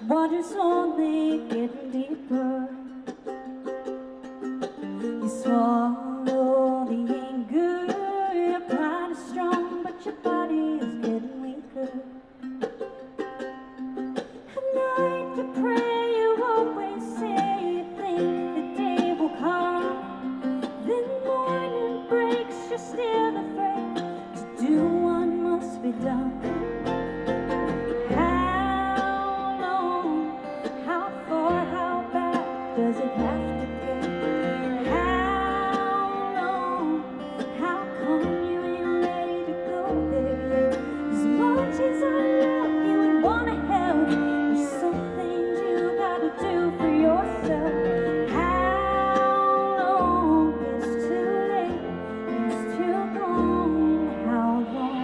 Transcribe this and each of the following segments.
water's only getting deeper. You swallow the anger, your pride is strong, but your body is getting weaker. At night you pray, you always say you think the day will come. Then morning breaks, you're still afraid to do what must be done. Does it have to get? How long? How come you ain't ready to go there yet? As much as I love you and wanna help, there's some things you gotta do for yourself. How long? It's too late, it's too gone. How long?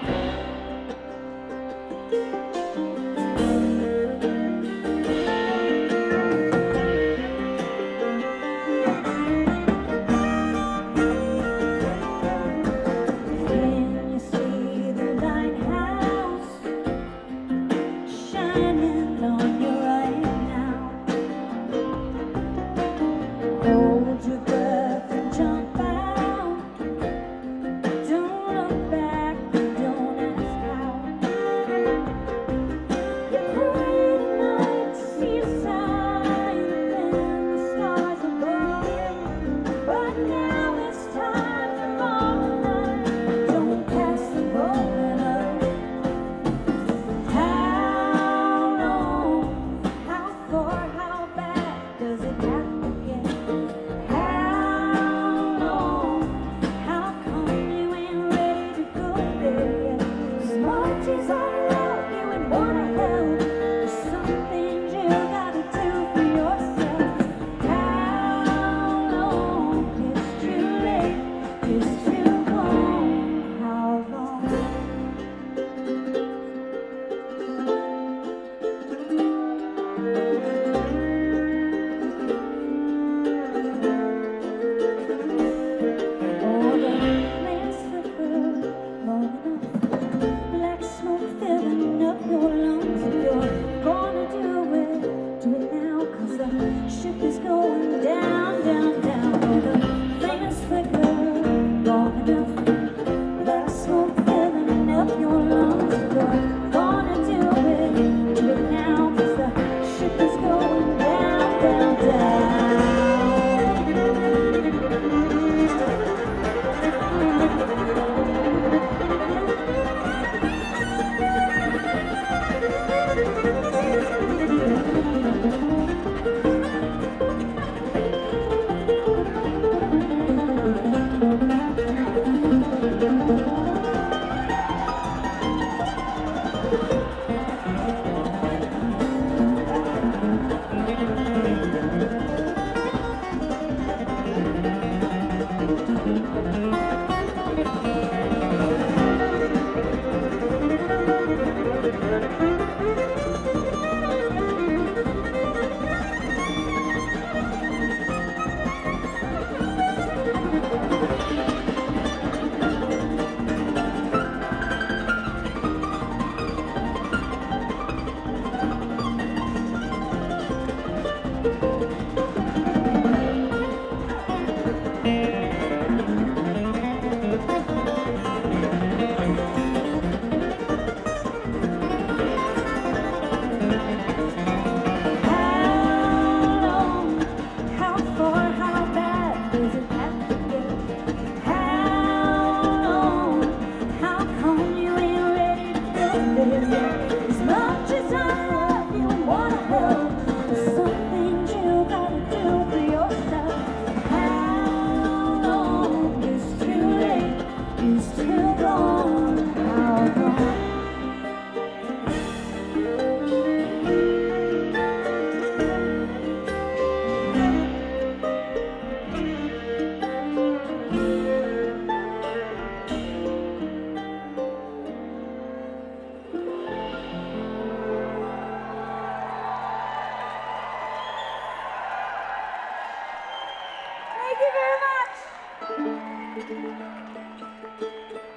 Thank you very much.